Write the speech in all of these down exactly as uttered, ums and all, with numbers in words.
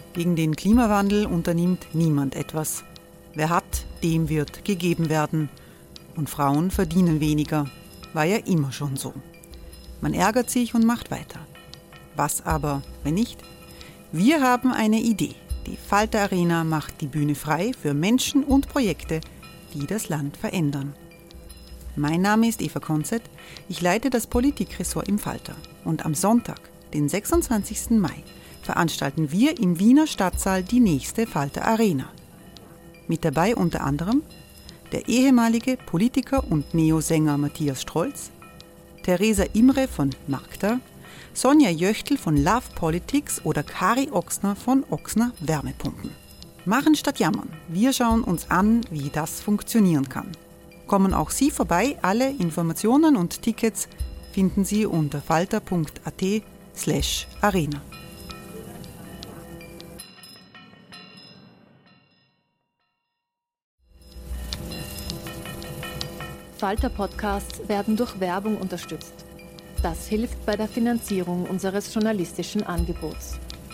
Gegen den Klimawandel unternimmt niemand etwas. Wer hat, dem wird gegeben werden. Und Frauen verdienen weniger. War ja immer schon so. Man ärgert sich und macht weiter. Was aber, wenn nicht? Wir haben eine Idee. Die Falter Arena macht die Bühne frei für Menschen und Projekte, die das Land verändern. Mein Name ist Eva Konzett. Ich leite das Politikressort im Falter. Und am Sonntag, den sechsundzwanzigsten Mai, veranstalten wir im Wiener Stadtsaal die nächste Falter Arena. Mit dabei unter anderem der ehemalige Politiker und Neosänger Matthias Strolz, Theresa Imre von Magda, Sonja Jöchtl von Love Politics oder Kari Ochsner von Ochsner Wärmepumpen. Machen statt jammern. Wir schauen uns an, wie das funktionieren kann. Kommen auch Sie vorbei. Alle Informationen und Tickets finden Sie unter falter punkt at slash arena. Falter-Podcasts werden durch Werbung unterstützt. Das hilft bei der Finanzierung unseres journalistischen Angebots.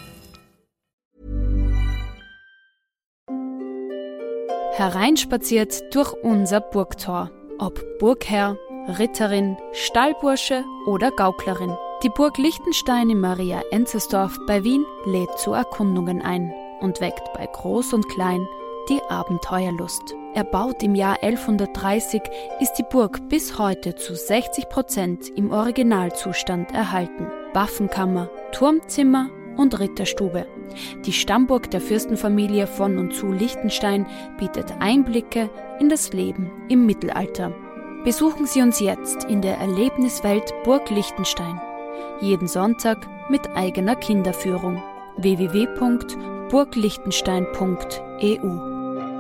Hereinspaziert durch unser Burgtor. Ob Burgherr, Ritterin, Stallbursche oder Gauklerin. Die Burg Liechtenstein in Maria-Enzersdorf bei Wien lädt zu Erkundungen ein und weckt bei Groß und Klein die Abenteuerlust. Erbaut im Jahr elfhundertdreißig, ist die Burg bis heute zu sechzig Prozent im Originalzustand erhalten. Waffenkammer, Turmzimmer und Ritterstube. Die Stammburg der Fürstenfamilie von und zu Liechtenstein bietet Einblicke in das Leben im Mittelalter. Besuchen Sie uns jetzt in der Erlebniswelt Burg Liechtenstein. Jeden Sonntag mit eigener Kinderführung. w w w punkt burgliechtenstein punkt e u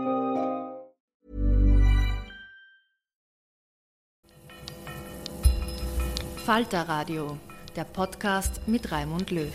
Falter Radio, der Podcast mit Raimund Löw.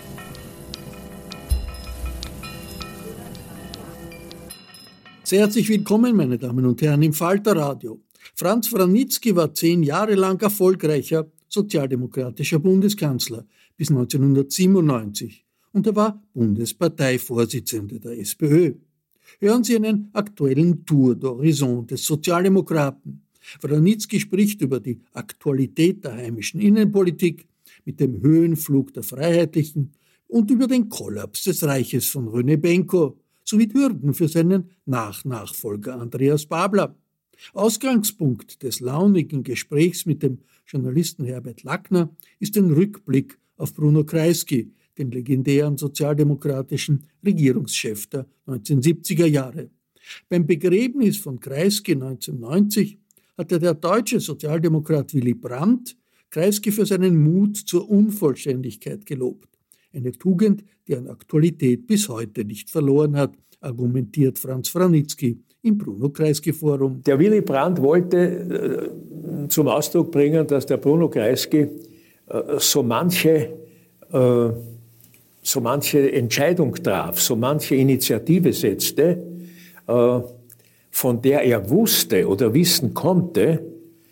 Sehr herzlich willkommen, meine Damen und Herren, im Falter Radio. Franz Vranitzky war zehn Jahre lang erfolgreicher sozialdemokratischer Bundeskanzler bis neunzehnhundertsiebenundneunzig und er war Bundesparteivorsitzender der SPÖ. Hören Sie einen aktuellen Tour d'Horizon des Sozialdemokraten. Vranitzky spricht über die Aktualität der heimischen Innenpolitik mit dem Höhenflug der Freiheitlichen und über den Kollaps des Reiches von René Benko sowie Hürden für seinen Nachnachfolger Andreas Babler. Ausgangspunkt des launigen Gesprächs mit dem Journalisten Herbert Lackner ist ein Rückblick auf Bruno Kreisky, den legendären sozialdemokratischen Regierungschef der neunzehnhundertsiebziger Jahre. Beim Begräbnis von Kreisky neunzehnhundertneunzig hatte der deutsche Sozialdemokrat Willy Brandt Kreisky für seinen Mut zur Unvollständigkeit gelobt. Eine Tugend, die an Aktualität bis heute nicht verloren hat, argumentiert Franz Vranitzky im Bruno Kreisky Forum. Der Willy Brandt wollte äh, zum Ausdruck bringen, dass der Bruno Kreisky äh, so manche äh, so manche Entscheidung traf, so manche Initiative setzte, äh, von der er wusste oder wissen konnte,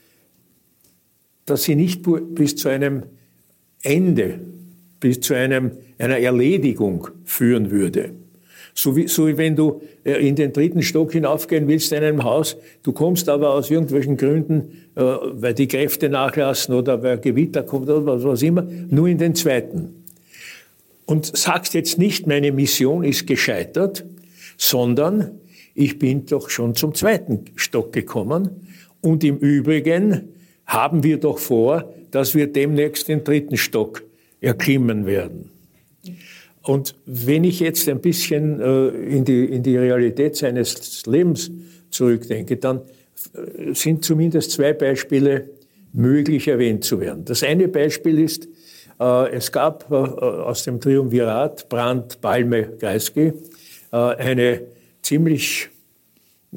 dass sie nicht bis zu einem Ende, bis zu einem, einer Erledigung führen würde. So wie, so wie wenn du in den dritten Stock hinaufgehen willst in einem Haus, du kommst aber aus irgendwelchen Gründen, äh, weil die Kräfte nachlassen oder weil Gewitter kommt oder was, was immer, nur in den zweiten. Und sagst jetzt nicht, meine Mission ist gescheitert, sondern ich bin doch schon zum zweiten Stock gekommen. Und im Übrigen haben wir doch vor, dass wir demnächst den dritten Stock erklimmen werden. Und wenn ich jetzt ein bisschen äh, in die, in die Realität seines Lebens zurückdenke, dann sind zumindest zwei Beispiele möglich erwähnt zu werden. Das eine Beispiel ist, äh, es gab äh, aus dem Triumvirat Brandt, Palme, Kreisky äh, eine ziemlich äh,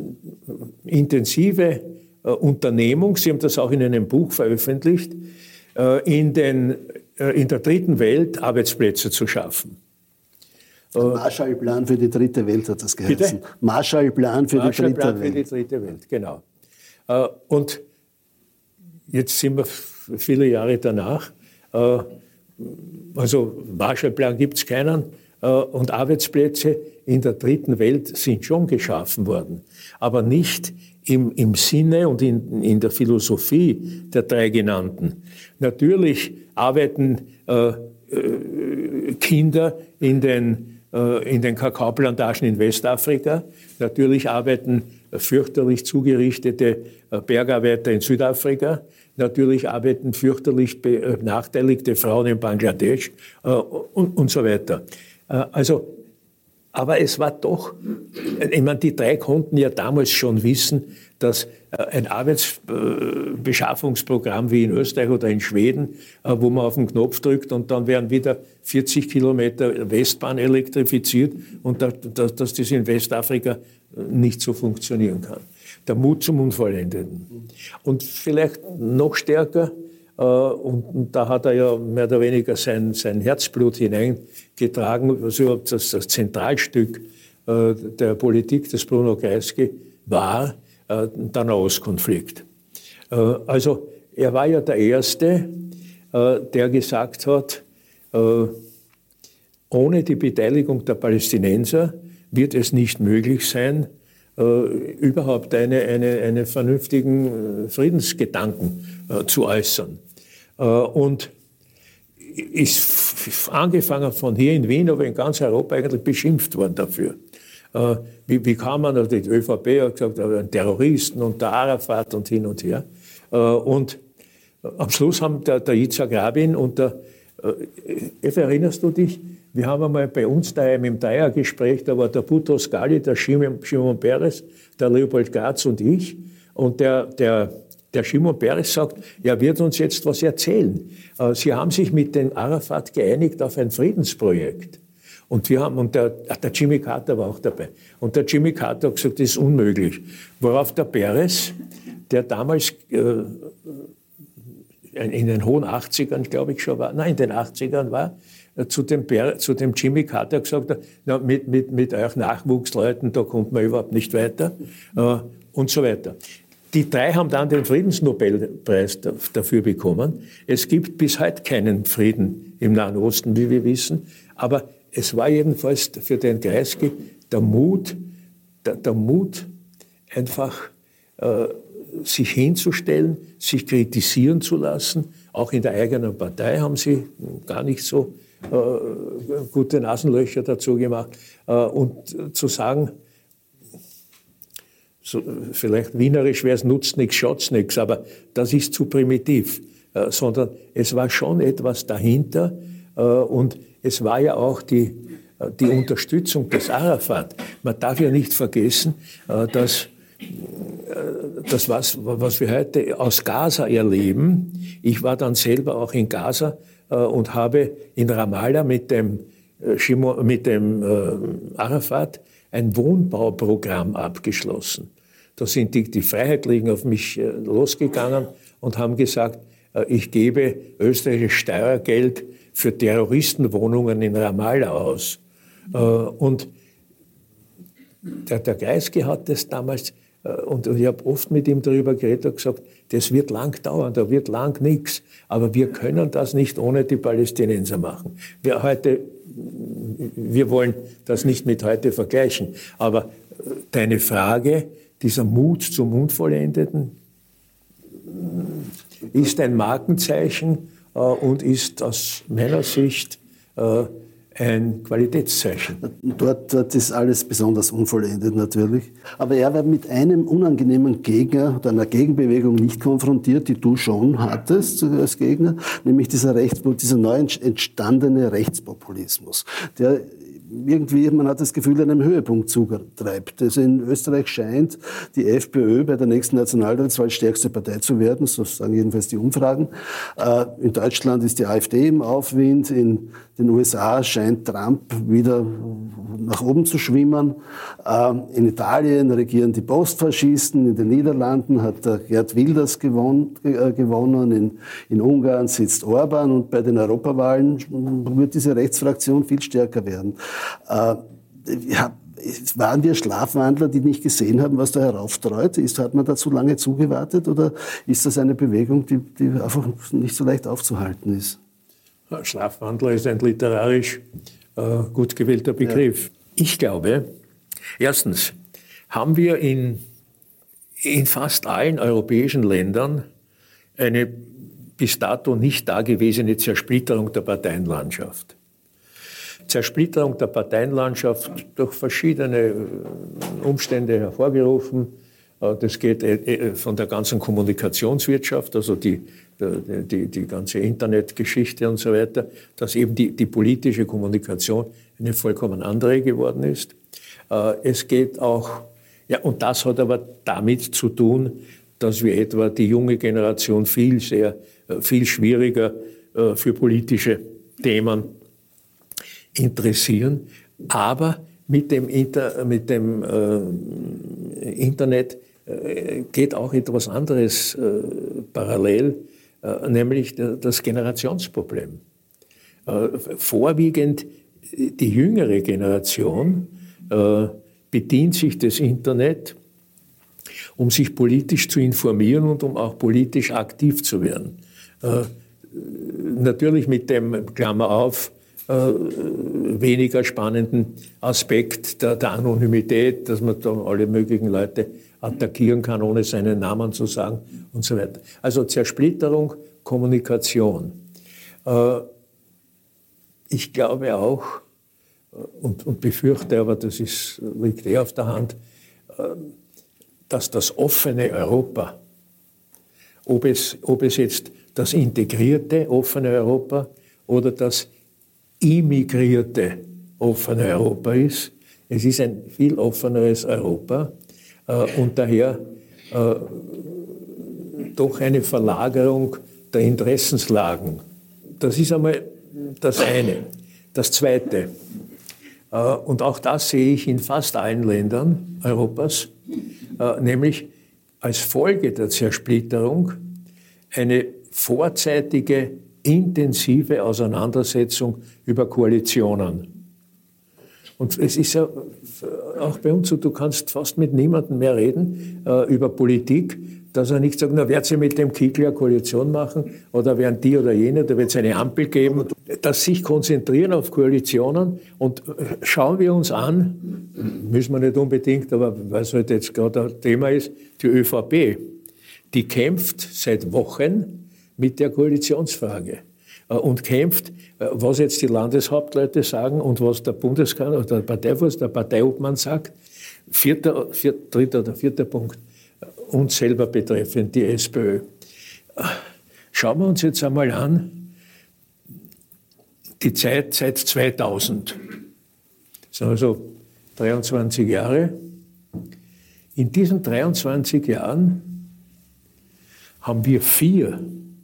intensive äh, Unternehmung, Sie haben das auch in einem Buch veröffentlicht, äh, in, den, äh, in der dritten Welt Arbeitsplätze zu schaffen. Marshallplan für die dritte Welt hat das geheißen. Bitte? Marshallplan für, Marshallplan für die dritte Welt, genau. Äh, und jetzt sind wir viele Jahre danach. Äh, also Marshallplan gibt es keinen. und Arbeitsplätze in der dritten Welt sind schon geschaffen worden, aber nicht im, im Sinne und in, in der Philosophie der drei genannten. Natürlich arbeiten äh, Kinder in den, äh, in den Kakaoplantagen in Westafrika, natürlich arbeiten fürchterlich zugerichtete äh, Bergarbeiter in Südafrika, natürlich arbeiten fürchterlich benachteiligte Frauen in Bangladesch äh, und, und so weiter. Äh, also, aber es war doch, ich meine, die drei konnten ja damals schon wissen, dass äh, ein Arbeitsbeschaffungsprogramm äh, wie in Österreich oder in Schweden, äh, wo man auf den Knopf drückt und dann werden wieder vierzig Kilometer Westbahn elektrifiziert und da, da, dass das in Westafrika nicht so funktionieren kann. Der Mut zum Unvollendeten. Und vielleicht noch stärker, äh, und, und da hat er ja mehr oder weniger sein, sein Herzblut hineingetragen, was überhaupt das, das Zentralstück äh, der Politik des Bruno Kreisky war, äh, der Nahostkonflikt. Äh, also er war ja der Erste, äh, der gesagt hat, äh, ohne die Beteiligung der Palästinenser wird es nicht möglich sein, äh, überhaupt eine, eine, einen vernünftigen Friedensgedanken äh, zu äußern. Äh, und ist angefangen von hier in Wien, aber in ganz Europa eigentlich beschimpft worden dafür. Äh, wie, wie kann man, also die ÖVP hat gesagt, ein Terroristen und der Arafat und hin und her. Äh, und am Schluss haben der, der Yitzhak Rabin und der, äh, erinnerst du dich, wir haben einmal bei uns daheim im Dreiergespräch, da war der Boutros Ghali, der Shimon, Shimon Peres, der Leopold Graz und ich. Und der, der, der Shimon Peres sagt, er wird uns jetzt was erzählen. Sie haben sich mit dem Arafat geeinigt auf ein Friedensprojekt. Und wir haben, und der, der Jimmy Carter war auch dabei. Und der Jimmy Carter hat gesagt, das ist unmöglich. Worauf der Peres, der damals äh, in den hohen achtzigern, glaube ich schon war, nein, in den achtzigern war, zu dem, zu dem Jimmy Carter gesagt hat, na, mit, mit, mit euch Nachwuchsleuten, da kommt man überhaupt nicht weiter, äh, und so weiter. Die drei haben dann den Friedensnobelpreis dafür bekommen. Es gibt bis heute keinen Frieden im Nahen Osten, wie wir wissen, aber es war jedenfalls für den Kreisky der Mut, der, der Mut, einfach äh, sich hinzustellen, sich kritisieren zu lassen. Auch in der eigenen Partei haben sie gar nicht so äh, gute Nasenlöcher dazu gemacht. Äh, und zu sagen, so, vielleicht wienerisch wäre es, nutzt nichts, schaut's nichts, aber das ist zu primitiv. Äh, sondern es war schon etwas dahinter äh, und es war ja auch die, die Unterstützung des Arafat. Man darf ja nicht vergessen, äh, dass das, was, was wir heute aus Gaza erleben, ich war dann selber auch in Gaza äh, und habe in Ramallah mit dem, äh, Shimo, mit dem äh, Arafat ein Wohnbauprogramm abgeschlossen. Da sind die, die Freiheitlichen auf mich äh, losgegangen und haben gesagt, äh, ich gebe österreichisches Steuergeld für Terroristenwohnungen in Ramallah aus. Äh, und der, der Kreisky hat das damals, und ich habe oft mit ihm darüber geredet und gesagt, das wird lang dauern, da wird lang nichts. Aber wir können das nicht ohne die Palästinenser machen. Wir, heute, wir wollen das nicht mit heute vergleichen. Aber deine Frage, dieser Mut zum Unvollendeten, ist ein Markenzeichen äh, und ist aus meiner Sicht äh, ein Qualitätszeichen. Dort, dort ist alles besonders unvollendet natürlich. Aber er war mit einem unangenehmen Gegner oder einer Gegenbewegung nicht konfrontiert, die du schon hattest als Gegner, nämlich dieser, Rechts, dieser neu entstandene Rechtspopulismus, der irgendwie, man hat das Gefühl, einem Höhepunkt zutreibt. Also in Österreich scheint die FPÖ bei der nächsten Nationalratswahl stärkste Partei zu werden, so sagen jedenfalls die Umfragen. In Deutschland ist die AfD im Aufwind, in den U S A scheint Trump wieder nach oben zu schwimmen. In Italien regieren die Postfaschisten, in den Niederlanden hat Geert Wilders gewonnen, in, in Ungarn sitzt Orban und bei den Europawahlen wird diese Rechtsfraktion viel stärker werden. Äh, ja, waren wir Schlafwandler, die nicht gesehen haben, was da herauftreut? Ist, hat man dazu lange zugewartet oder ist das eine Bewegung, die, die einfach nicht so leicht aufzuhalten ist? Schlafwandler ist ein literarisch gut gewählter Begriff. Ja. Ich glaube, erstens haben wir in, in fast allen europäischen Ländern eine bis dato nicht dagewesene Zersplitterung der Parteienlandschaft. Zersplitterung der Parteienlandschaft durch verschiedene Umstände hervorgerufen. Das geht von der ganzen Kommunikationswirtschaft, also die, die, die ganze Internetgeschichte und so weiter, dass eben die, die politische Kommunikation eine vollkommen andere geworden ist. Es geht auch, ja, und das hat aber damit zu tun, dass wir etwa die junge Generation viel, sehr, viel schwieriger für politische Themen interessieren. Aber mit dem, Inter, mit dem äh, Internet äh, geht auch etwas anderes äh, parallel, äh, nämlich das Generationsproblem. Äh, vorwiegend die jüngere Generation äh, bedient sich des Internet, um sich politisch zu informieren und um auch politisch aktiv zu werden. Äh, natürlich mit dem, Klammer auf, äh, weniger spannenden Aspekt der, der Anonymität, dass man da alle möglichen Leute attackieren kann, ohne seinen Namen zu sagen und so weiter. Also Zersplitterung, Kommunikation. Äh, ich glaube auch, und, und befürchte, aber das ist, liegt eh auf der Hand, äh, dass das offene Europa, ob es, ob es jetzt das integrierte offene Europa oder das immigrierte offene Europa ist, es ist ein viel offeneres Europa äh, und daher äh, doch eine Verlagerung der Interessenslagen. Das ist einmal das eine. Das Zweite, äh, und auch das sehe ich in fast allen Ländern Europas, äh, nämlich als Folge der Zersplitterung eine vorzeitige, intensive Auseinandersetzung über Koalitionen. Und es ist ja auch bei uns so, du kannst fast mit niemandem mehr reden äh, über Politik, dass er nicht sagt, na, wird sie mit dem Kickl eine Koalition machen oder werden die oder jene, da wird es eine Ampel geben. Dass sich konzentrieren auf Koalitionen und schauen wir uns an, müssen wir nicht unbedingt, aber weil es halt jetzt gerade ein Thema ist, die ÖVP, die kämpft seit Wochen mit der Koalitionsfrage und kämpft, was jetzt die Landeshauptleute sagen und was der Bundeskanzler oder der Parteivorsitz, der Parteiobmann sagt. Vierter, vier, dritter oder vierter Punkt, uns selber betreffend, die SPÖ. Schauen wir uns jetzt einmal an, die Zeit seit zweitausend. Das sind also dreiundzwanzig Jahre. In diesen dreiundzwanzig Jahren haben wir vier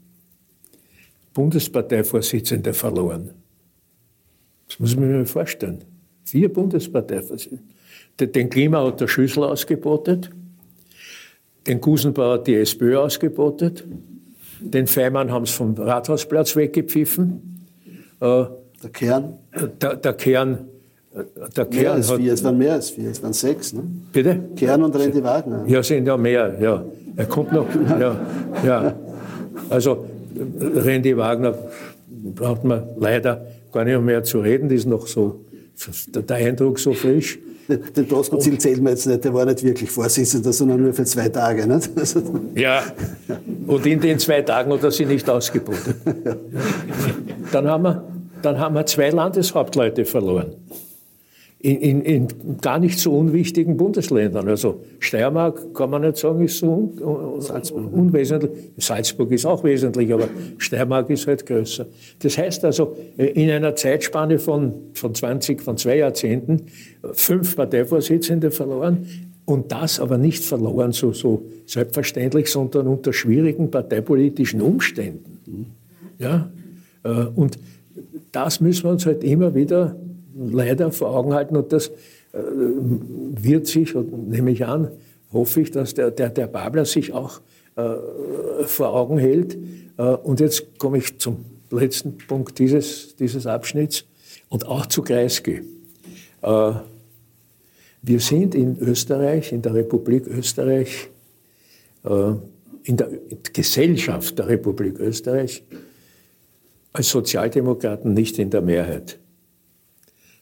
Bundesparteivorsitzende verloren. Das muss man sich mal vorstellen. Vier Bundesparteivorsitzende. Den Klima hat der Schüssel ausgebotet, den Gusenbauer hat die SPÖ ausgebotet, den Feimann haben sie vom Rathausplatz weggepfiffen. Der Kern? Der, der Kern, der Kern mehr als hat, vier, es waren mehr als vier, es waren sechs. Ne? Bitte? Kern und Randy Wagner. Ja, sind ja mehr, ja. Er kommt noch, ja, ja. Also, Randy Wagner braucht man leider gar nicht mehr zu reden, die ist noch so, der Eindruck so frisch. Den Doskozil zählt man jetzt nicht, der war nicht wirklich Vorsitzender, sondern nur für zwei Tage. Nicht? Ja, und in den zwei Tagen hat er sie nicht ausgeboten. Dann haben wir, dann haben wir zwei Landeshauptleute verloren. In, in, in gar nicht so unwichtigen Bundesländern. Also Steiermark kann man nicht sagen, ist so un, Salzburg. unwesentlich. Salzburg ist auch wesentlich, aber Steiermark ist halt größer. Das heißt also, in einer Zeitspanne von, von zwanzig, von zwei Jahrzehnten, fünf Parteivorsitzende verloren und das aber nicht verloren so, so selbstverständlich, sondern unter schwierigen parteipolitischen Umständen. Ja? Und das müssen wir uns halt immer wieder leider vor Augen halten und das äh, wird sich, und nehme ich an, hoffe ich, dass der, der, der Babler sich auch äh, vor Augen hält. Äh, und jetzt komme ich zum letzten Punkt dieses, dieses Abschnitts und auch zu Kreisky. Äh, wir sind in Österreich, in der Republik Österreich, äh, in der Gesellschaft der Republik Österreich als Sozialdemokraten nicht in der Mehrheit.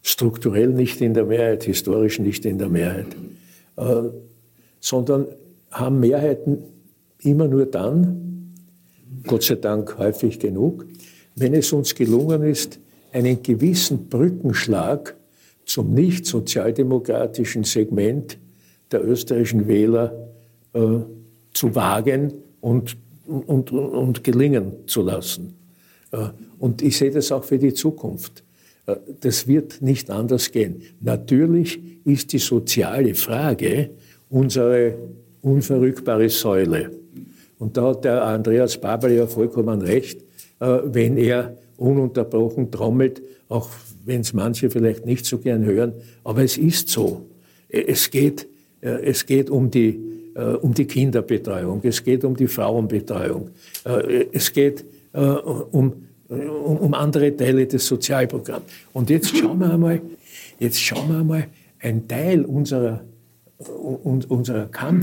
strukturell nicht in der Mehrheit, historisch nicht in der Mehrheit, äh, sondern haben Mehrheiten immer nur dann, Gott sei Dank häufig genug, wenn es uns gelungen ist, einen gewissen Brückenschlag zum nicht sozialdemokratischen Segment der österreichischen Wähler äh, zu wagen und, und, und gelingen zu lassen. Äh, und ich sehe das auch für die Zukunft. Äh, das wird nicht anders gehen. Natürlich ist die soziale Frage unsere unverrückbare Säule. Und da hat der Andreas Babel ja vollkommen recht, äh, wenn er ununterbrochen trommelt, auch wenn es manche vielleicht nicht so gern hören, aber es ist so. Es geht, äh, es geht um die, äh, um die Kinderbetreuung, es geht um die Frauenbetreuung, äh, es geht äh, um, um, um andere Teile des Sozialprogramms. Und jetzt schauen wir einmal, jetzt schauen wir einmal, ein Teil unserer, un, unserer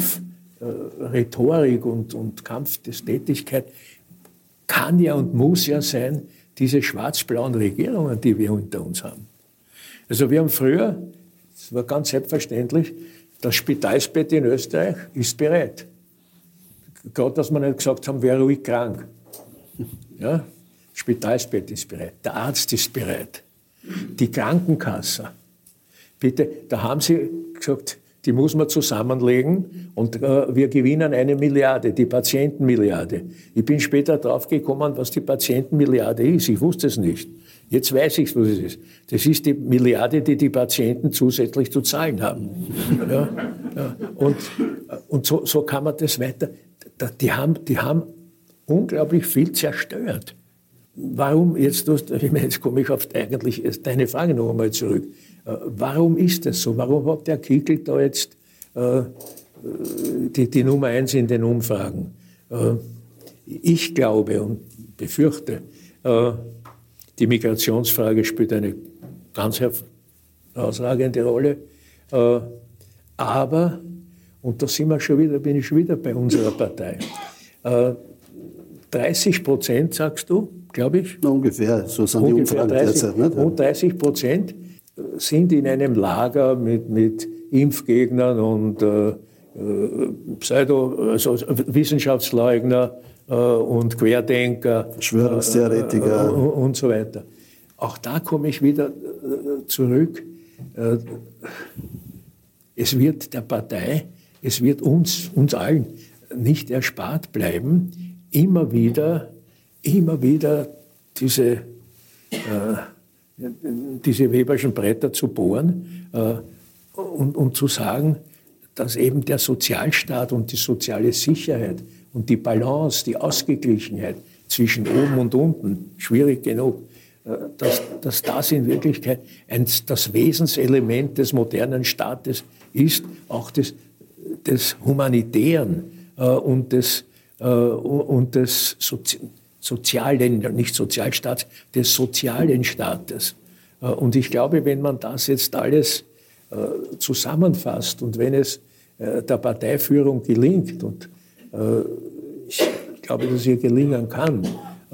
Kampfrhetorik und, und Kampftätigkeit kann ja und muss ja sein, diese schwarz-blauen Regierungen, die wir hinter uns haben. Also wir haben früher, das war ganz selbstverständlich, das Spitalsbett in Österreich ist bereit. Gerade, dass wir nicht gesagt haben, wer ruhig krank. Ja? Das Spitalsbett ist bereit, der Arzt ist bereit, die Krankenkasse. Bitte, da haben sie gesagt, die muss man zusammenlegen und äh, wir gewinnen eine Milliarde, die Patientenmilliarde. Ich bin später draufgekommen, was die Patientenmilliarde ist. Ich wusste es nicht. Jetzt weiß ich, was es ist. Das ist die Milliarde, die die Patienten zusätzlich zu zahlen haben. Ja, ja. Und, und so, so kann man das weiter. Die haben, die haben unglaublich viel zerstört. Warum, jetzt, jetzt komme ich auf eigentlich deine Frage noch einmal zurück. Warum ist das so? Warum hat der Kickl da jetzt äh, die, die Nummer eins in den Umfragen? Äh, ich glaube und befürchte, äh, die Migrationsfrage spielt eine ganz herausragende Rolle. Äh, aber, und da sind wir schon wieder, bin ich schon wieder bei unserer Partei, äh, dreißig Prozent, sagst du, glaube ich? Na, ungefähr, so sind ungefähr die Umfragen dreißig, derzeit. Nicht? Und dreißig Prozent sind in einem Lager mit, mit Impfgegnern und äh, Pseudo, also Wissenschaftsleugner äh, und Querdenker. Verschwörungstheoretiker. Äh, und so weiter. Auch da komme ich wieder äh, zurück. Äh, es wird der Partei, es wird uns, uns allen nicht erspart bleiben, immer wieder, immer wieder diese äh, diese Weberschen Bretter zu bohren äh, und, und zu sagen, dass eben der Sozialstaat und die soziale Sicherheit und die Balance, die Ausgeglichenheit zwischen oben und unten, schwierig genug, äh, dass, dass das in Wirklichkeit ein, das Wesenselement des modernen Staates ist, auch des, des Humanitären äh, und des, äh, und des Sozi- sozialen, nicht Sozialstaats, des sozialen Staates. Und ich glaube, wenn man das jetzt alles zusammenfasst und wenn es der Parteiführung gelingt, und ich glaube, dass ihr gelingen kann,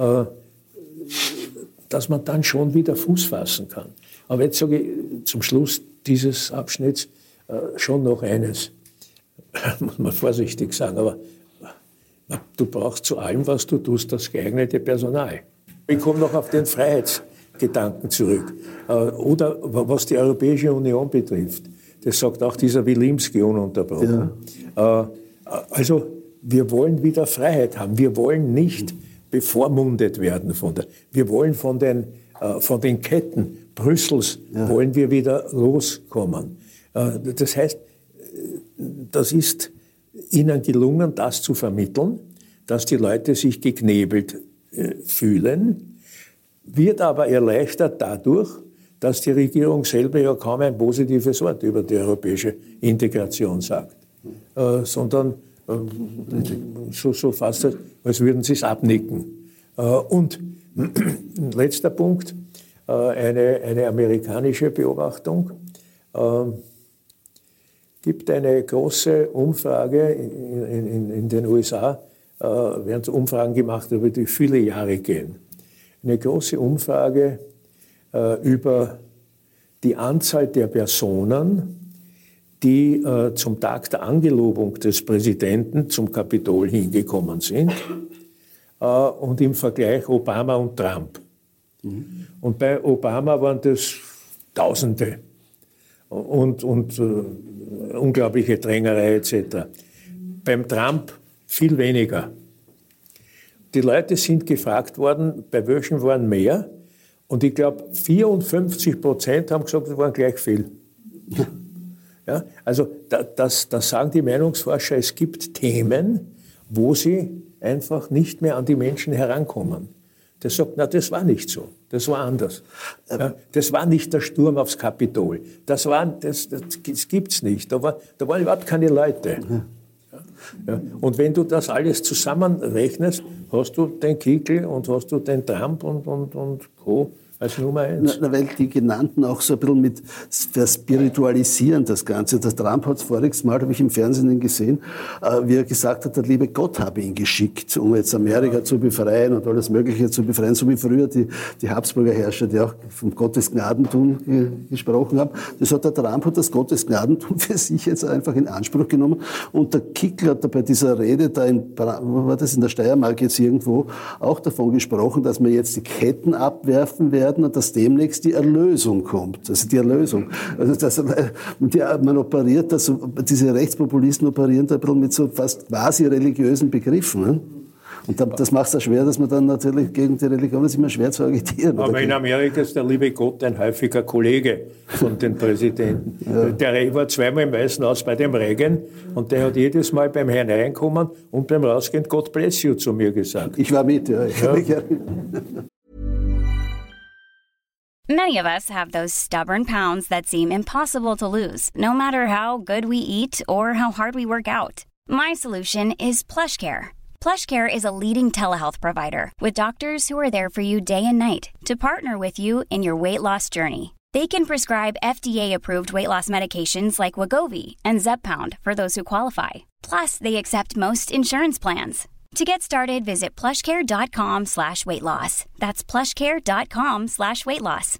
dass man dann schon wieder Fuß fassen kann. Aber jetzt sage ich zum Schluss dieses Abschnitts schon noch eines, muss man vorsichtig sagen, aber du brauchst zu allem, was du tust, das geeignete Personal. Ich komme noch auf den Freiheitsgedanken zurück. Oder was die Europäische Union betrifft. Das sagt auch dieser Wilimski ununterbrochen. Ja. Also wir wollen wieder Freiheit haben. Wir wollen nicht bevormundet werden von der. Wir wollen von den, von den Ketten Brüssels ja. wollen wir wieder loskommen. Das heißt, das ist ihnen gelungen, das zu vermitteln, dass die Leute sich geknebelt äh, fühlen, wird aber erleichtert dadurch, dass die Regierung selber ja kaum ein positives Wort über die europäische Integration sagt, äh, sondern äh, so, so fast, als würden sie es abnicken. Äh, und letzter Punkt, äh, eine, eine amerikanische Beobachtung. Äh, gibt eine große Umfrage in, in, in den U S A, äh, werden Umfragen gemacht, über die viele Jahre gehen. Eine große Umfrage äh, über die Anzahl der Personen, die äh, zum Tag der Angelobung des Präsidenten zum Kapitol hingekommen sind, äh, und im Vergleich Obama und Trump. Mhm. Und bei Obama waren das Tausende und, und äh, unglaubliche Drängerei et cetera. Beim Trump viel weniger. Die Leute sind gefragt worden, bei welchen waren mehr, und ich glaube vierundfünfzig Prozent haben gesagt, es waren gleich viel. Ja, also da, das, das sagen die Meinungsforscher, es gibt Themen, wo sie einfach nicht mehr an die Menschen herankommen. Der sagt, na, das war nicht so, das war anders. Ja, das war nicht der Sturm aufs Kapitol, das, war, das, das, das gibt's nicht, da, war, da waren überhaupt keine Leute. Ja, ja. Und wenn du das alles zusammenrechnest, hast du den Kickl und hast du den Trump und, und, und Co. als Nummer eins. Na, weil die genannten auch so ein bisschen mit verspiritualisieren das Ganze. Der Trump hat es voriges Mal, habe ich im Fernsehen gesehen, äh, wie er gesagt hat, der liebe Gott habe ihn geschickt, um jetzt Amerika ja. zu befreien und alles Mögliche zu befreien, so wie früher die, die Habsburger Herrscher, die auch vom Gottesgnadentum ge gesprochen haben. Das hat der Trump hat das Gottesgnadentum für sich jetzt einfach in Anspruch genommen. Und der Kickl hat da bei dieser Rede da in, wo war das, in der Steiermark jetzt irgendwo, auch davon gesprochen, dass wir jetzt die Ketten abwerfen werden und dass demnächst die Erlösung kommt. Also die Erlösung. Also das, die, man operiert das, diese Rechtspopulisten operieren da ein bisschen mit so fast quasi religiösen Begriffen. Ne? Und das macht es auch schwer, dass man dann natürlich gegen die Religion ist immer schwer zu agitieren. Aber in Amerika ist der liebe Gott ein häufiger Kollege von den Präsidenten. Ja. Der war zweimal im Weißen Haus bei dem Reagan und der hat jedes Mal beim Hineinkommen und beim Rausgehen God bless you zu mir gesagt. Ich war mit, ja. Ich ja. Many of us have those stubborn pounds that seem impossible to lose, no matter how good we eat or how hard we work out. My solution is PlushCare. PlushCare is a leading telehealth provider with doctors who are there for you day and night to partner with you in your weight loss journey. They can prescribe F D A-approved weight loss medications like Wegovy and Zepbound for those who qualify. Plus, they accept most insurance plans. To get started, visit plushcare.com slash weight loss. That's plushcare.com slash weight loss.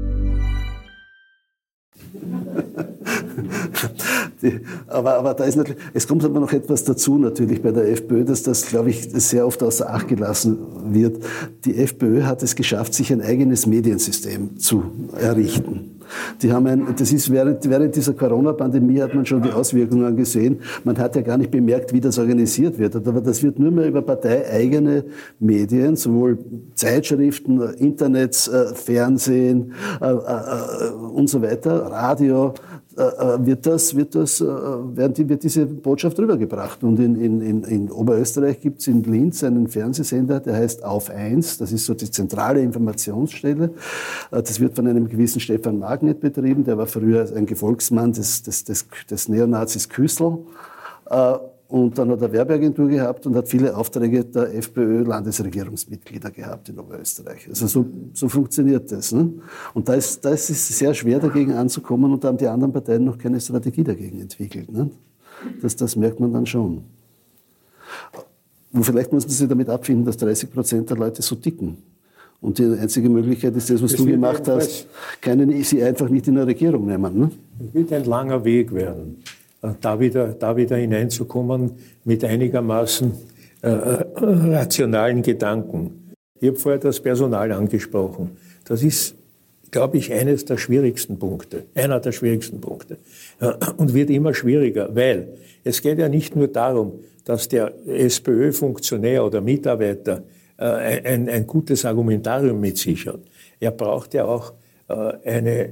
Die, aber, aber da ist natürlich, es kommt aber noch etwas dazu natürlich bei der FPÖ, dass das, glaube ich, sehr oft außer Acht gelassen wird. Die FPÖ hat es geschafft, sich ein eigenes Mediensystem zu errichten. Die haben ein, das ist während, während dieser Corona-Pandemie hat man schon die Auswirkungen gesehen. Man hat ja gar nicht bemerkt, wie das organisiert wird. Aber das wird nur mehr über parteieigene Medien, sowohl Zeitschriften, Internet, Fernsehen äh, äh, und so weiter, Radio, äh, wird das, wird das, äh, werden die, wird diese Botschaft rübergebracht. Und in, in, in Oberösterreich gibt es in Linz einen Fernsehsender, der heißt Auf eins. Das ist so die zentrale Informationsstelle. Äh, das wird von einem gewissen Stefan Magnet betrieben. Der war früher ein Gefolgsmann des, des, des, des Neonazis Küssel. Äh, Und dann hat er Werbeagentur gehabt und hat viele Aufträge der FPÖ-Landesregierungsmitglieder gehabt in Oberösterreich. Also so, so funktioniert das. Ne? Und da ist, da ist es sehr schwer, dagegen anzukommen, und da haben die anderen Parteien noch keine Strategie dagegen entwickelt. Ne? Das, das merkt man dann schon. Und vielleicht muss man sich damit abfinden, dass dreißig Prozent der Leute so ticken. Und die einzige Möglichkeit ist das, was das du gemacht hast, können sie einfach nicht in der Regierung nehmen. Ne? Es wird ein langer Weg werden. Da wieder, da wieder hineinzukommen mit einigermaßen äh, rationalen Gedanken. Ich habe vorher das Personal angesprochen. Das ist, glaube ich, eines der schwierigsten Punkte, einer der schwierigsten Punkte. Äh, und wird immer schwieriger, weil es geht ja nicht nur darum, dass der SPÖ-Funktionär oder Mitarbeiter äh, ein, ein gutes Argumentarium mit sich hat. Er braucht ja auch äh, eine...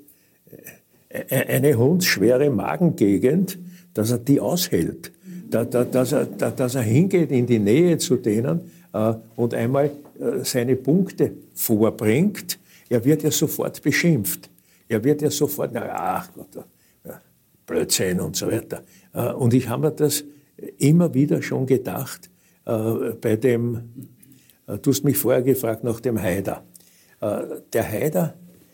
eine hundsschwere Magengegend, dass er die aushält, da, da, dass, er, da, dass er hingeht in die Nähe zu denen äh, und einmal äh, seine Punkte vorbringt. Er wird ja sofort beschimpft. Er wird ja sofort, na, ach Gott, ja, Blödsinn und so weiter. Äh, und ich habe mir das immer wieder schon gedacht, äh, bei dem, äh, du hast mich vorher gefragt nach dem Haider. Äh, der Haider,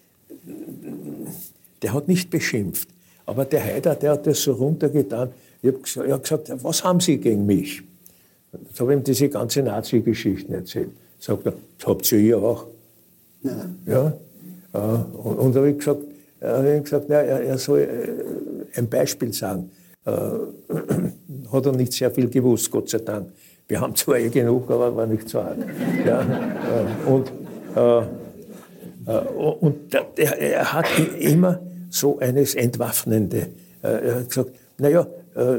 der hat nicht beschimpft. Aber der Haider, der hat das so runtergetan. Ich habe hab gesagt, was haben Sie gegen mich? Jetzt habe ich ihm diese ganze Nazi-Geschichten erzählt. Sagt er, das habt ihr hier auch. Ja. Ja. Und, und da habe ich gesagt, habe ich gesagt, na, er, er soll ein Beispiel sagen. Äh, hat er nicht sehr viel gewusst, Gott sei Dank. Wir haben zwar eh genug, aber war nicht so arg. Ja, äh, und äh, äh, und der, der, er hat immer so eines Entwaffnende. Äh, er hat gesagt, naja, äh,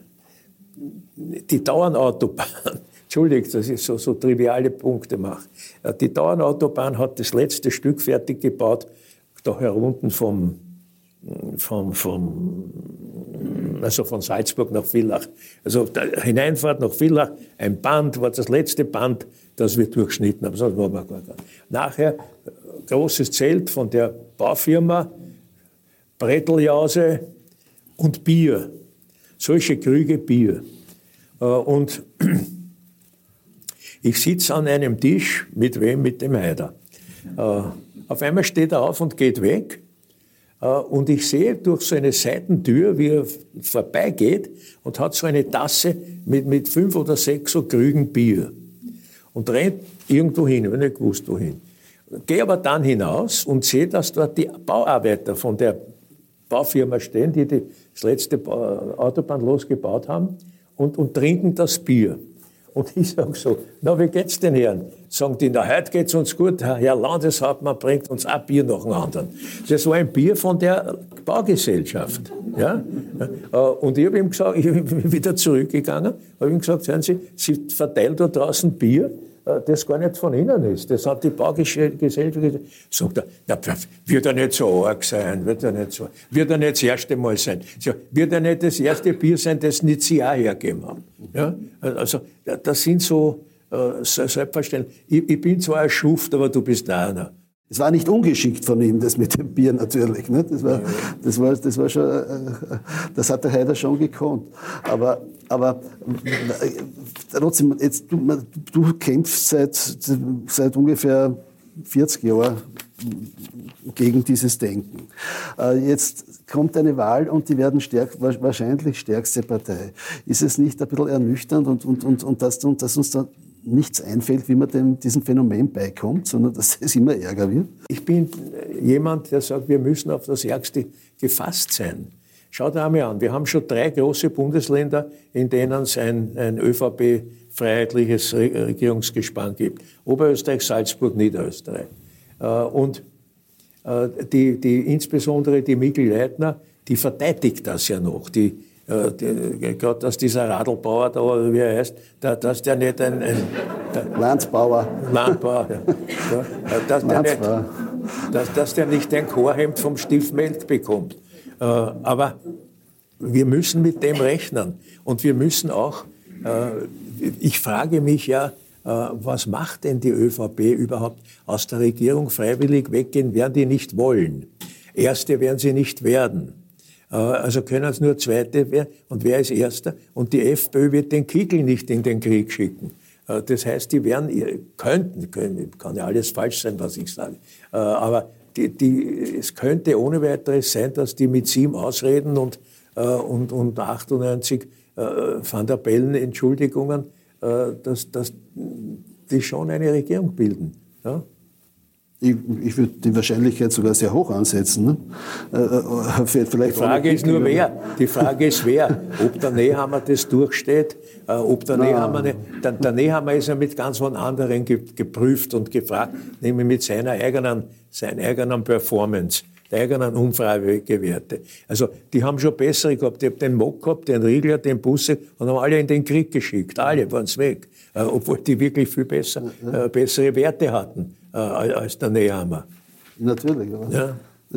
die Dauernautobahn, entschuldigt, dass ich so, so triviale Punkte mache. Äh, die Dauernautobahn hat das letzte Stück fertig gebaut, da herunten vom Vom, vom, also von Salzburg nach Villach. Also Hineinfahrt nach Villach, ein Band, war das letzte Band, das wir durchschnitten haben. Das war gar gar nicht. Nachher großes Zelt von der Baufirma, Bretteljause und Bier. Solche Krüge Bier. Und ich sitze an einem Tisch, mit wem? Mit dem Haider. Auf einmal steht er auf und geht weg. Und ich sehe durch so eine Seitentür, wie er vorbeigeht und hat so eine Tasse mit, mit fünf oder sechs so Krügen Bier. Und rennt irgendwo hin, ich habe nicht gewusst, wohin. Gehe aber dann hinaus und sehe, dass dort die Bauarbeiter von der Baufirma stehen, die, die das letzte Autobahn losgebaut haben und, und trinken das Bier. Und ich sage so, na, wie geht's den Herren? Sagen die, na, heute geht's uns gut, Herr Landeshauptmann bringt uns ein Bier nach dem anderen. Das war ein Bier von der Baugesellschaft. Ja? Und ich habe ihm gesagt, ich bin wieder zurückgegangen, habe ihm gesagt, hören Sie, Sie verteilen da draußen Bier, das gar nicht von Ihnen ist. Das hat die Baugesellschaft gesagt. Sagt er, na, wird er nicht so arg sein, wird er nicht so, wird er nicht das erste Mal sein. So, wird er nicht das erste Bier sein, das nicht Sie auch hergegeben haben. Ja? Also, das sind so, äh, selbstverständlich. Ich, ich bin zwar ein Schuft, aber du bist einer. Es war nicht ungeschickt von ihm, das mit dem Bier natürlich. Ne? Das war, das war, das war schon, äh, das hat der Haider schon gekonnt. Aber, aber äh, trotzdem, jetzt, du, du kämpfst seit, seit ungefähr vierzig Jahren gegen dieses Denken. Äh, jetzt kommt eine Wahl und die werden stärk, wahrscheinlich stärkste Partei. Ist es nicht ein bisschen ernüchternd und, und, und, und, dass, und dass uns da nichts einfällt, wie man dem, diesem Phänomen beikommt, sondern dass es immer ärger wird? Ich bin jemand, der sagt, wir müssen auf das Ärgste gefasst sein. Schaut einmal an, wir haben schon drei große Bundesländer, in denen es ein, ein ÖVP-freiheitliches Regierungsgespann gibt. Oberösterreich, Salzburg, Niederösterreich. Und die, die, insbesondere die Mikl Leitner, die verteidigt das ja noch. Die, gerade dass dieser Radlbauer da, oder wie er heißt, da, dass der nicht ein... ein Landsbauer. Landbauer, ja. Ja, dass, der nicht, dass, dass der nicht ein Chorhemd vom Stiefmelk bekommt. Äh, aber wir müssen mit dem rechnen. Und wir müssen auch, äh, ich frage mich ja, äh, was macht denn die ÖVP überhaupt aus der Regierung freiwillig weggehen, werden die nicht wollen. Erste werden sie nicht werden. Also können es nur Zweite werden. Und wer ist Erster? Und die FPÖ wird den Kickl nicht in den Krieg schicken. Das heißt, die werden, könnten, können, kann ja alles falsch sein, was ich sage. Aber die, die, es könnte ohne weiteres sein, dass die mit sieben Ausreden und, und, und achtundneunzig Van der Bellen Entschuldigungen, dass, dass die schon eine Regierung bilden. Ja? Ich, ich würde die Wahrscheinlichkeit sogar sehr hoch ansetzen. Ne? Äh, vielleicht die Frage ist nur wer. Die Frage ist wer. Ob der Nehammer das durchsteht, äh, ob der Nehammer, ne, der, der Nehammer ist ja mit ganz was anderem ge, geprüft und gefragt, nämlich mit seiner eigenen, seiner eigenen Performance, der eigenen Umfragewerte. Also die haben schon bessere gehabt. Ich habe den Mock gehabt, den Riegler, den Busse und haben alle in den Krieg geschickt. Alle waren es weg. Äh, obwohl die wirklich viel besser, äh, bessere Werte hatten als der Nehammer. Natürlich, aber ja.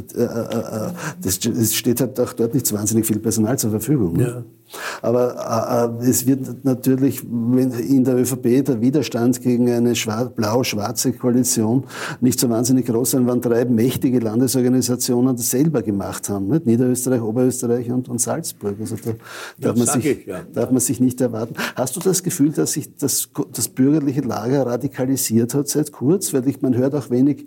das, das steht halt auch dort nicht so wahnsinnig viel Personal zur Verfügung. Ne? Ja. Aber äh, es wird natürlich, wenn in der ÖVP der Widerstand gegen eine blau-schwarze Koalition nicht so wahnsinnig groß sein, wenn drei mächtige Landesorganisationen das selber gemacht haben. Nicht? Niederösterreich, Oberösterreich und, und Salzburg. Also da darf, man sich, ich, ja. darf man sich nicht erwarten. Hast du das Gefühl, dass sich das, das bürgerliche Lager radikalisiert hat seit Kurz? Weil ich, man hört auch wenig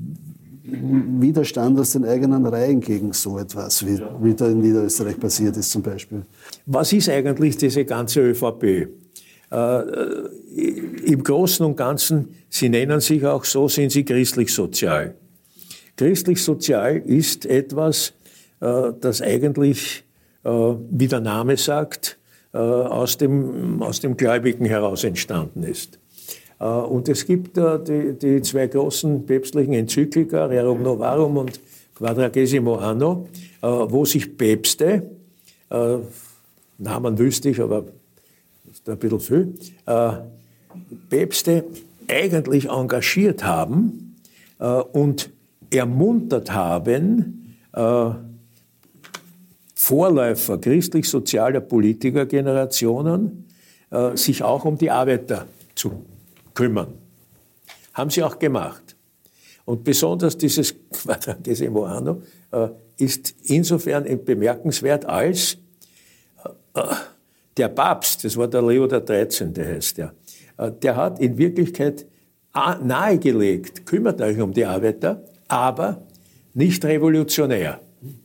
Widerstand aus den eigenen Reihen gegen so etwas, wie, wie da in Niederösterreich passiert ist zum Beispiel. Was ist eigentlich diese ganze ÖVP? Äh, Im Großen und Ganzen, Sie nennen sich auch so, sind sie christlich-sozial. Christlich-sozial ist etwas, äh, das eigentlich, äh, wie der Name sagt, äh, aus dem, aus dem Gläubigen heraus entstanden ist. Äh, und es gibt äh, die, die zwei großen päpstlichen Enzyklika, Rerum Novarum und Quadragesimo Anno, äh, wo sich Päpste, äh, Namen wüsste ich, aber ist ein bisschen viel, äh, Päpste eigentlich engagiert haben äh, und ermuntert haben, äh, Vorläufer christlich-sozialer Politikergenerationen, äh, sich auch um die Arbeiter zu kümmern. Haben sie auch gemacht. Und besonders dieses Quadragesimo Anno äh, ist insofern bemerkenswert, als äh, der Papst, das war der Leo der dreizehnte heißt der, äh, der hat in Wirklichkeit nahegelegt, kümmert euch um die Arbeiter, aber nicht revolutionär.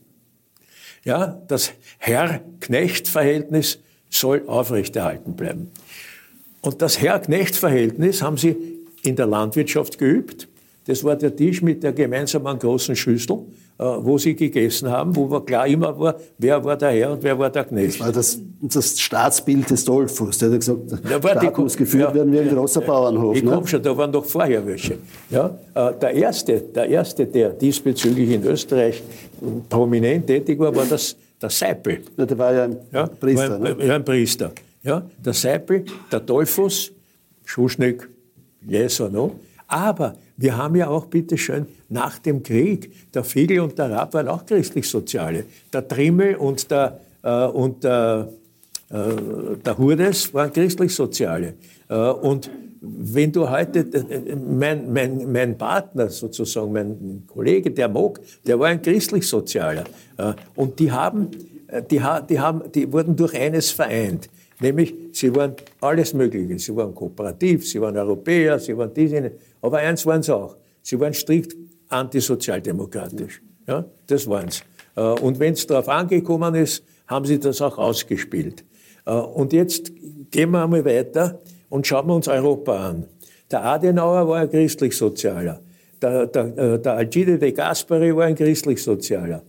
Ja, das Herr-Knecht-Verhältnis soll aufrechterhalten bleiben. Und das Herr-Knecht-Verhältnis haben sie in der Landwirtschaft geübt. Das war der Tisch mit der gemeinsamen großen Schüssel, wo sie gegessen haben, wo klar immer war, wer war der Herr und wer war der Knecht. Das war das, das Staatsbild des Dollfuß. Der hat gesagt, der ja, Staat die, muss geführt ja, werden wie ein großer Bauernhof. Ich ne? komme schon, da waren doch vorher welche. Ja, der, erste, der erste, der diesbezüglich in Österreich prominent tätig war, war das, der Seipel. Ja, der war ja ein ja, Priester. War ein, ne? ja, ein Priester. Ja, der Seipel, der Dollfuß, Schuschnigg, yes or no. Aber wir haben ja auch, bitteschön, nach dem Krieg, der Fiegel und der Raab waren auch christlich-soziale. Der Trimmel und der, äh, und der, äh, der Hurdes waren christlich-soziale. Äh, und wenn du heute, äh, mein, mein, mein Partner sozusagen, mein Kollege, der Moog, der war ein christlich-sozialer. Äh, und die haben, die, die, haben, die wurden durch eines vereint. Nämlich, sie waren alles Mögliche. Sie waren kooperativ, sie waren Europäer, sie waren diese. Aber eins waren sie auch. Sie waren strikt antisozialdemokratisch. Ja, das waren sie. Und wenn es darauf angekommen ist, haben sie das auch ausgespielt. Und jetzt gehen wir einmal weiter und schauen wir uns Europa an. Der Adenauer war ein christlich-sozialer. Der, der, der Alcide de Gasperi war ein christlich-sozialer.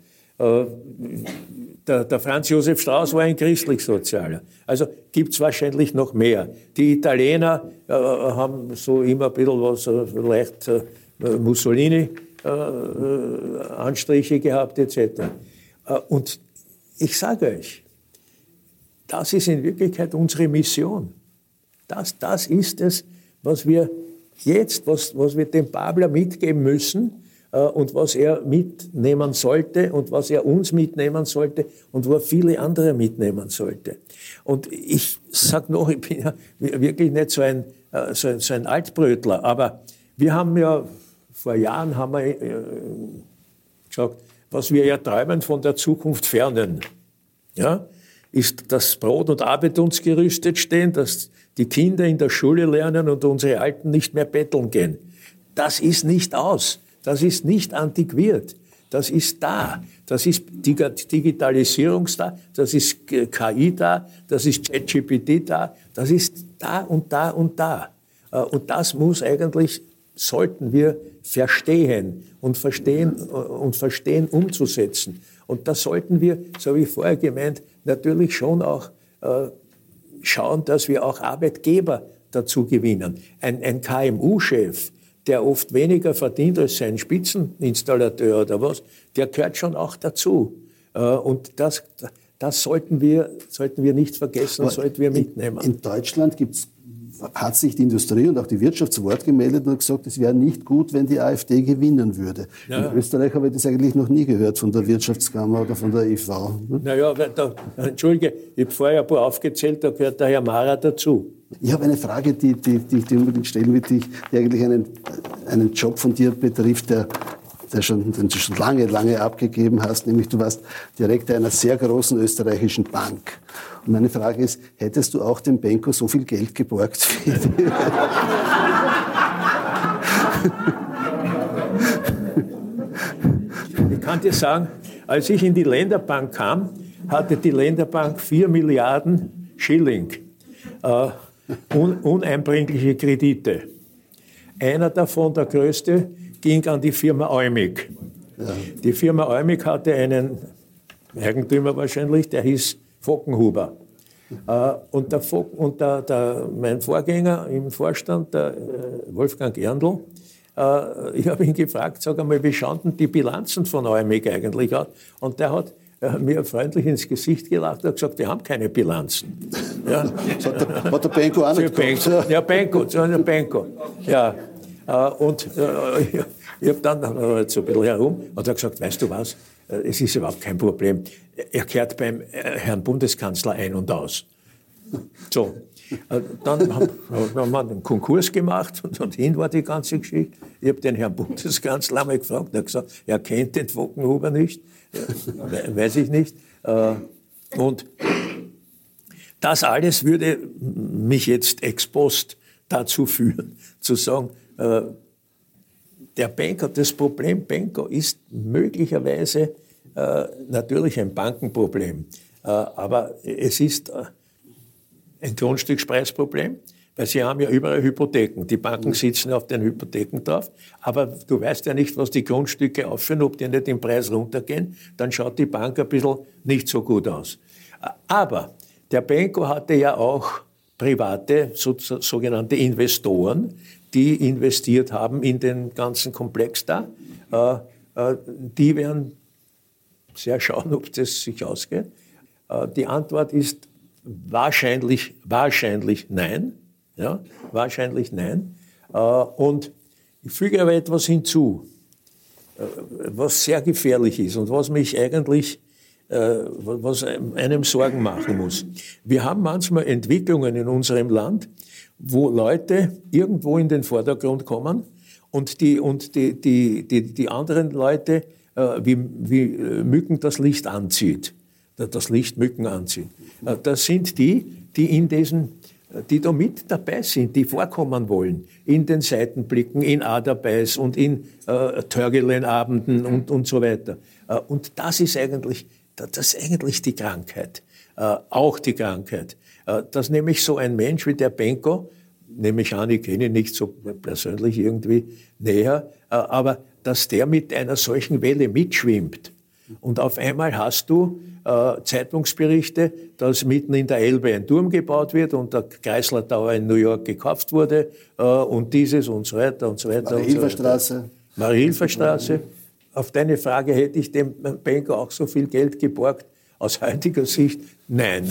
Der, der Franz Josef Strauß war ein christlich-sozialer. Also gibt es wahrscheinlich noch mehr. Die Italiener äh, haben so immer ein bisschen was, äh, vielleicht äh, Mussolini-Anstriche äh, gehabt et cetera. Äh, und ich sage euch, das ist in Wirklichkeit unsere Mission. Das, das ist es, was wir jetzt, was, was wir dem Babler mitgeben müssen, und was er mitnehmen sollte und was er uns mitnehmen sollte und wo er viele andere mitnehmen sollte. Und ich sage noch, ich bin ja wirklich nicht so ein, so ein, so ein Altbrötler, aber wir haben ja, vor Jahren haben wir gesagt, was wir ja träumen von der Zukunft fernen, ja, ist, dass Brot und Arbeit uns gerüstet stehen, dass die Kinder in der Schule lernen und unsere Alten nicht mehr betteln gehen. Das ist nicht aus. Das ist nicht antiquiert, das ist da. Das ist Digitalisierung da, das ist K I da, das ist ChatGPT da, das ist da und da und da. Und das muss eigentlich, sollten wir verstehen und verstehen und verstehen umzusetzen. Und da sollten wir, so wie vorher gemeint, natürlich schon auch äh, schauen, dass wir auch Arbeitgeber dazu gewinnen. Ein, ein K M U-Chef, der oft weniger verdient als sein Spitzeninstallateur oder was, der gehört schon auch dazu. Und das, das sollten wir, sollten wir nicht vergessen, das sollten wir mitnehmen. In, in Deutschland gibt's, hat sich die Industrie und auch die Wirtschaft zu Wort gemeldet und gesagt, es wäre nicht gut, wenn die AfD gewinnen würde. Ja. In Österreich habe ich das eigentlich noch nie gehört von der Wirtschaftskammer oder von der I V. Ne? Naja, da, Entschuldige, ich habe vorher ein paar aufgezählt, da gehört der Herr Mara dazu. Ich habe eine Frage, die, die, die ich dir unbedingt stellen will, die, die eigentlich einen, einen Job von dir betrifft, der, der schon, den du schon lange, lange abgegeben hast, nämlich du warst Direktor einer sehr großen österreichischen Bank. Und meine Frage ist, hättest du auch dem Benko so viel Geld geborgt wie die? Ich kann dir sagen, als ich in die Länderbank kam, hatte die Länderbank vier Milliarden Schilling. Äh, Un, uneinbringliche Kredite. Einer davon, der größte, ging an die Firma Eumig. Ja. Die Firma Eumig hatte einen Eigentümer wahrscheinlich, der hieß Vockenhuber. Äh, und der, und der, der, mein Vorgänger im Vorstand, der äh, Wolfgang Erndl, äh, ich habe ihn gefragt, sag einmal, wie schauen denn die Bilanzen von Eumig eigentlich aus? Und der hat äh, mir freundlich ins Gesicht gelacht und gesagt, wir haben keine Bilanzen. Ja. Hat der Benko auch nicht gesagt? Ja, Benko, so eine Benko. Ja. Äh, und äh, ich, ich habe dann äh, so ein bisschen herum und er gesagt, weißt du was? Es ist überhaupt kein Problem. Er kehrt beim Herrn Bundeskanzler ein und aus. So, dann haben wir einen Konkurs gemacht und, und hin war die ganze Geschichte. Ich habe den Herrn Bundeskanzler einmal gefragt, er hat gesagt, er kennt den Vockenhuber nicht, weiß ich nicht. Und das alles würde mich jetzt ex post dazu führen, zu sagen, der Benko, das Problem Benko ist möglicherweise äh, natürlich ein Bankenproblem, äh, aber es ist äh, ein Grundstückspreisproblem, weil sie haben ja überall Hypotheken. Die Banken sitzen auf den Hypotheken drauf, aber du weißt ja nicht, was die Grundstücke aufführen, ob die nicht im Preis runtergehen, dann schaut die Bank ein bisschen nicht so gut aus. Aber der Benko hatte ja auch private, so, so, sogenannte Investoren, die investiert haben in den ganzen Komplex da. Äh, äh, die werden sehr schauen, ob das sich ausgeht. Äh, die Antwort ist wahrscheinlich, wahrscheinlich nein. Ja, wahrscheinlich nein. Äh, und ich füge aber etwas hinzu, äh, was sehr gefährlich ist und was mich eigentlich, äh, was einem Sorgen machen muss. Wir haben manchmal Entwicklungen in unserem Land, wo Leute irgendwo in den Vordergrund kommen und die, und die, die, die, die anderen Leute äh, wie, wie Mücken das Licht anzieht, das Licht Mücken anzieht. Äh, das sind die, die in diesen, die da mit dabei sind, die vorkommen wollen, in den Seitenblicken, in Aderbeiß und in äh, Törgelenabenden und, und so weiter. Äh, und das ist eigentlich, das ist eigentlich die Krankheit, äh, auch die Krankheit. Dass nämlich so ein Mensch wie der Benko, nehme ich an, ich kenne ihn nicht so persönlich irgendwie näher, aber dass der mit einer solchen Welle mitschwimmt. Und auf einmal hast du äh, Zeitungsberichte, dass mitten in der Elbe ein Turm gebaut wird und der Chrysler Tower in New York gekauft wurde äh, und dieses und so weiter und so weiter. Marie-Hilfer-Straße. Marie-Hilfer-Straße. Auf deine Frage, hätte ich dem Benko auch so viel Geld geborgt? Aus heutiger Sicht, nein.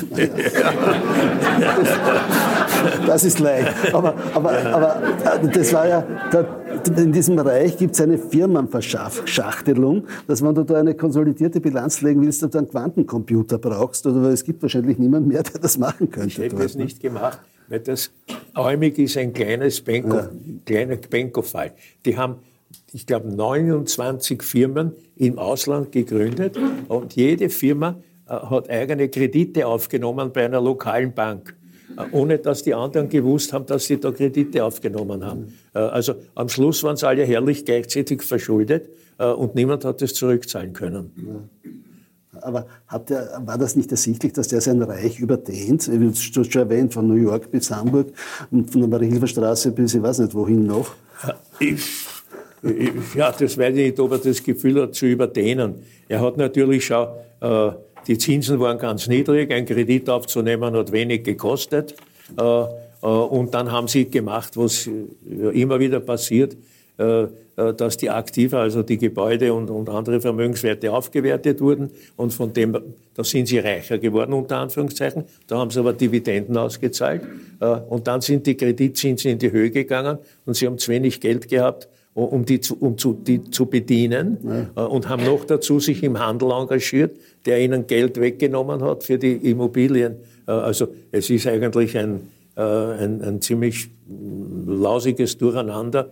Das ist leicht. Aber, aber, aber das war ja, da, in diesem Bereich gibt es eine Firmenverschachtelung, dass wenn du da eine konsolidierte Bilanz legen willst, du dann Quantencomputer brauchst, oder weil es gibt wahrscheinlich niemand mehr, der das machen könnte. Ich hätte es nicht gemacht, weil das Eumig ist ein kleines Benko, ja. kleiner Benko-Fall. Die haben, ich glaube, neunundzwanzig Firmen im Ausland gegründet und jede Firma hat eigene Kredite aufgenommen bei einer lokalen Bank, ohne dass die anderen gewusst haben, dass sie da Kredite aufgenommen haben. Also am Schluss waren sie alle herrlich gleichzeitig verschuldet und niemand hat das zurückzahlen können. Aber hat der, war das nicht ersichtlich, dass der sein Reich überdehnt? Du hast schon erwähnt, von New York bis Hamburg und von der Marie-Hilfer-Straße bis ich weiß nicht wohin noch. Ich, ich, ja, das weiß ich nicht, ob er das Gefühl hat, zu überdehnen. Er hat natürlich schon... Äh, Die Zinsen waren ganz niedrig, ein Kredit aufzunehmen hat wenig gekostet. Äh, äh, und dann haben sie gemacht, was immer wieder passiert, äh, dass die Aktiva, also die Gebäude und, und andere Vermögenswerte aufgewertet wurden. Und von dem, da sind sie reicher geworden, unter Anführungszeichen. Da haben sie aber Dividenden ausgezahlt. Äh, und dann sind die Kreditzinsen in die Höhe gegangen und sie haben zu wenig Geld gehabt, um die zu, um zu, die zu bedienen, ja. Und haben noch dazu sich im Handel engagiert, der ihnen Geld weggenommen hat für die Immobilien. Also es ist eigentlich ein, ein, ein ziemlich lausiges Durcheinander.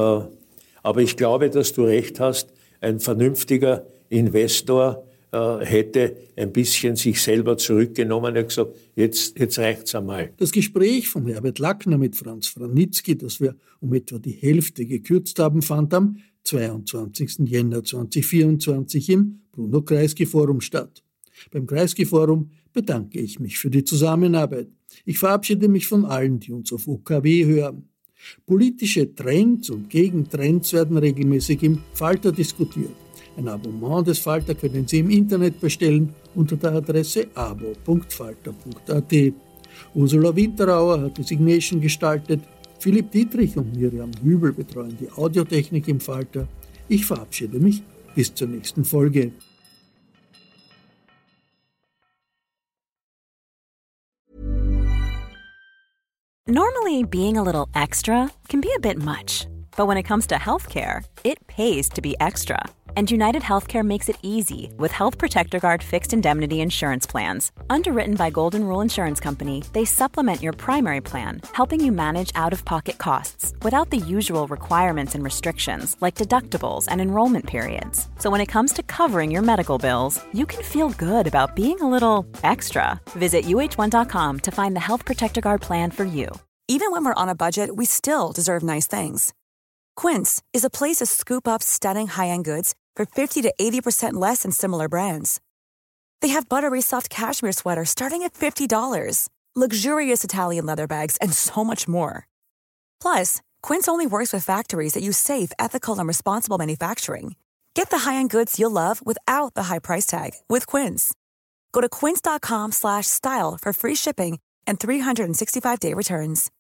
Aber ich glaube, dass du recht hast, ein vernünftiger Investor hätte ein bisschen sich selber zurückgenommen und gesagt, jetzt, jetzt reicht's einmal. Das Gespräch von Herbert Lackner mit Franz Vranitzky, das wir um etwa die Hälfte gekürzt haben, fand am zweiundzwanzigsten Jänner zweitausendvierundzwanzig im Bruno-Kreisky-Forum statt. Beim Kreisky-Forum bedanke ich mich für die Zusammenarbeit. Ich verabschiede mich von allen, die uns auf U K W hören. Politische Trends und Gegentrends werden regelmäßig im Falter diskutiert. Ein Abonnement des Falter können Sie im Internet bestellen unter der Adresse abo punkt falter punkt a t. Ursula Winterauer hat die Signation gestaltet, Philipp Dietrich und Miriam Hübel betreuen die Audiotechnik im Falter. Ich verabschiede mich bis zur nächsten Folge. Normally, being a little extra can be a bit much, but when it comes to healthcare, it pays to be extra. And United Healthcare makes it easy with Health Protector Guard fixed indemnity insurance plans. Underwritten by Golden Rule Insurance Company, they supplement your primary plan, helping you manage out-of-pocket costs without the usual requirements and restrictions like deductibles and enrollment periods. So when it comes to covering your medical bills, you can feel good about being a little extra. Visit U H one dot com to find the Health Protector Guard plan for you. Even when we're on a budget, we still deserve nice things. Quince is a place to scoop up stunning high-end goods for fifty to eighty percent less than similar brands. They have buttery soft cashmere sweaters starting at fifty dollars, luxurious Italian leather bags, and so much more. Plus, Quince only works with factories that use safe, ethical, and responsible manufacturing. Get the high-end goods you'll love without the high price tag with Quince. Go to quince dot com slash style for free shipping and three sixty-five day returns.